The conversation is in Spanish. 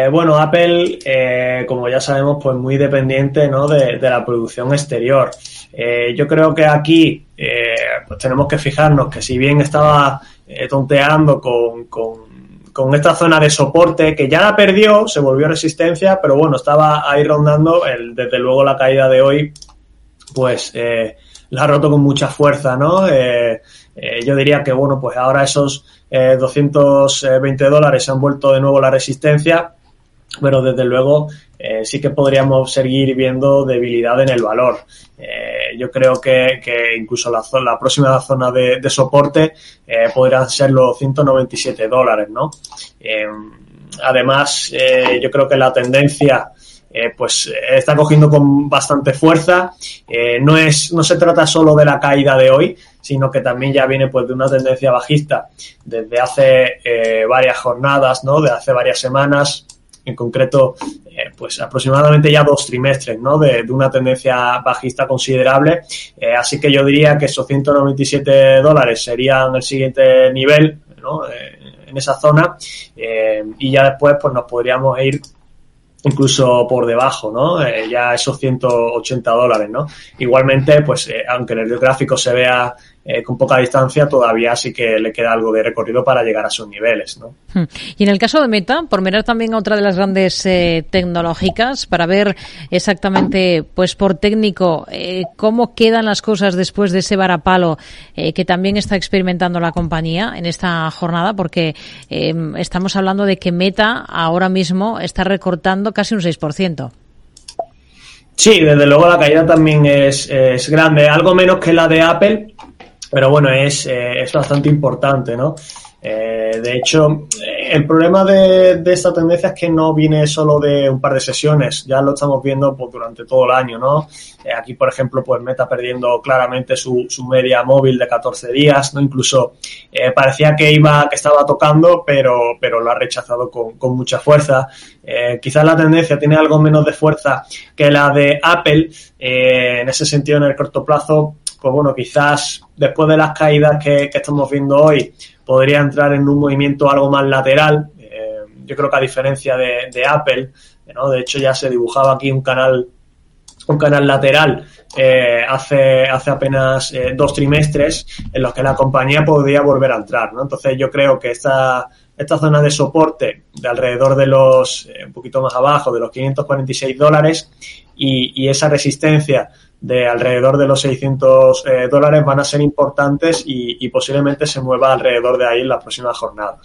Bueno, Apple, como ya sabemos, pues muy dependiente, ¿no?, de la producción exterior. Yo creo que aquí pues tenemos que fijarnos que si bien estaba tonteando con esta zona de soporte, que ya la perdió, se volvió resistencia, pero bueno, estaba ahí rondando, desde luego la caída de hoy, pues la ha roto con mucha fuerza, ¿no? Yo diría que, bueno, pues ahora esos $220 se han vuelto de nuevo la resistencia, pero desde luego sí que podríamos seguir viendo debilidad en el valor. Yo creo que incluso la próxima zona de soporte podrían ser los $197, ¿no? Además, yo creo que la tendencia pues está cogiendo con bastante fuerza. No se trata solo de la caída de hoy, sino que también ya viene pues de una tendencia bajista desde hace varias jornadas, ¿no?, de hace varias semanas, en concreto pues aproximadamente ya 2 trimestres, ¿no?, de una tendencia bajista considerable. Así que yo diría que esos $197 serían el siguiente nivel, ¿no?, en esa zona, y ya después pues nos podríamos ir incluso por debajo, ¿no? Ya esos $180, ¿no? Igualmente, pues aunque en el gráfico se vea con poca distancia, todavía sí que le queda algo de recorrido para llegar a sus niveles, ¿no? Y en el caso de Meta, por mirar también a otra de las grandes tecnológicas, para ver exactamente, pues por técnico, cómo quedan las cosas después de ese varapalo que también está experimentando la compañía en esta jornada, porque estamos hablando de que Meta ahora mismo está recortando casi un 6%. Sí, desde luego la caída también es grande, algo menos que la de Apple, pero bueno, es bastante importante, ¿no? De hecho, el problema de esta tendencia es que no viene solo de un par de sesiones, ya lo estamos viendo pues durante todo el año, ¿no? Aquí, por ejemplo, pues Meta perdiendo claramente su media móvil de 14 días, ¿no? Incluso parecía que estaba tocando, pero lo ha rechazado con mucha fuerza. Quizás la tendencia tiene algo menos de fuerza que la de Apple, en ese sentido, en el corto plazo, pues bueno, quizás después de las caídas que estamos viendo hoy, podría entrar en un movimiento algo más lateral. Yo creo que a diferencia de Apple, ¿no?, de hecho ya se dibujaba aquí un canal lateral hace apenas 2 trimestres en los que la compañía podría volver a entrar, ¿no? Entonces yo creo que esta zona de soporte de alrededor de los un poquito más abajo de los $546 y esa resistencia de alrededor de los $600 van a ser importantes y posiblemente se mueva alrededor de ahí en las próximas jornadas.